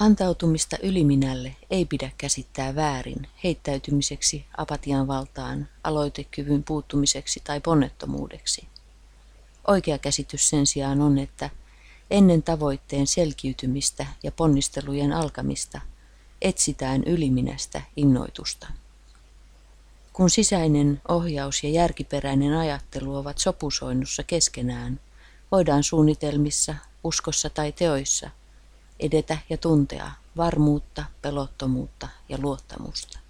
Antautumista yliminälle ei pidä käsittää väärin heittäytymiseksi apatian valtaan, aloitekyvyn puuttumiseksi tai ponnettomuudeksi. Oikea käsitys sen sijaan on, että ennen tavoitteen selkiytymistä ja ponnistelujen alkamista etsitään yliminästä innoitusta. Kun sisäinen ohjaus ja järkiperäinen ajattelu ovat sopusoinnussa keskenään, voidaan suunnitelmissa, uskossa tai teoissa edetä ja tuntea varmuutta, pelottomuutta ja luottamusta.